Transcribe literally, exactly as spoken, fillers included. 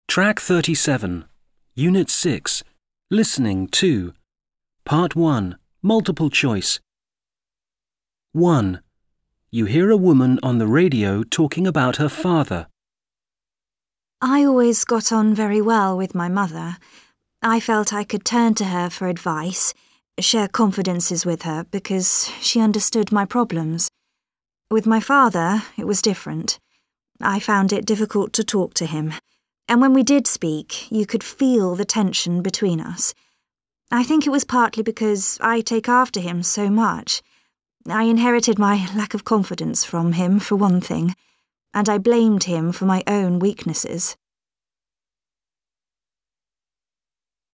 Track thirty-seven, Unit six, Listening two, Part one, Multiple Choice. one. You hear a woman on the radio talking about her father. I always got on very well with my mother. I felt I could turn to her for advice, share confidences with her because she understood my problems. With my father, it was different. I found it difficult to talk to him, and when we did speak, you could feel the tension between us. I think it was partly because I take after him so much. I inherited my lack of confidence from him, for one thing, and I blamed him for my own weaknesses.